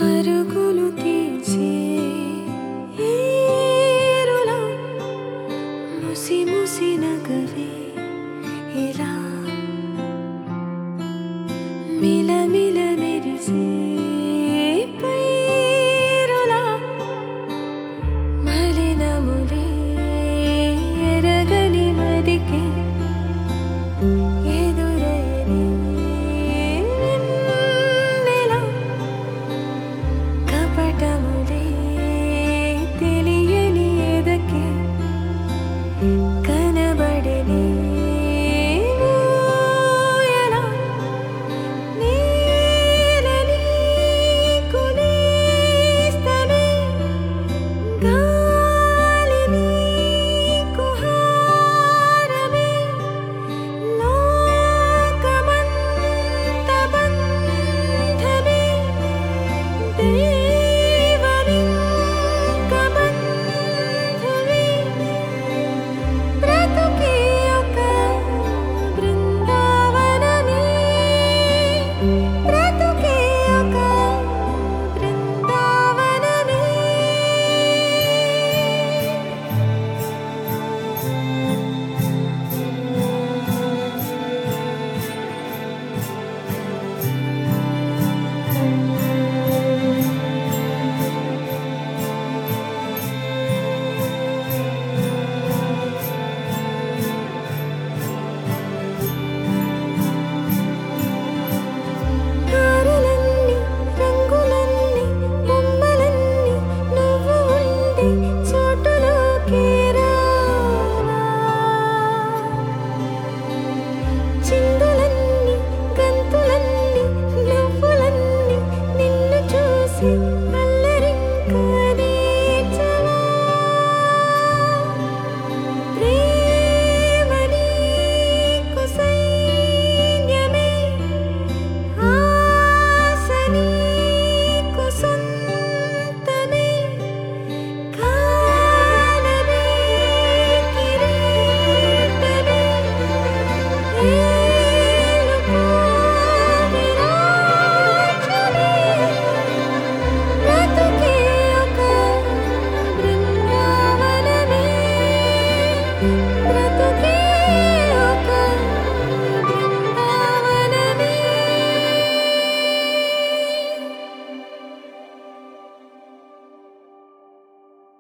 పరుగులు తీసే ఏరులా ముసి ముసి నగవే ఇలా మిలమిల మెరిసే పైరులా మలినములే ఎరగని మదికే ఎదురని వెన్నెల కపటములే తెలియని ఎదకే కనబడని ఊయల నీలని కునేస్తనే గాలిని కుహారమే లోకమంత బంధమే దేవనింక బంధువే బ్రతుకే ఒక బృందావనమే బ్రతుకే ఒక బృందావనమే తారలన్నీ రంగులన్నీ బొమ్మలన్నీ నువ్వు ఉండే చోటులోకి రావా చిందులన్నీ గంతులన్నీ నువ్వులన్నీ నిన్ను చూసి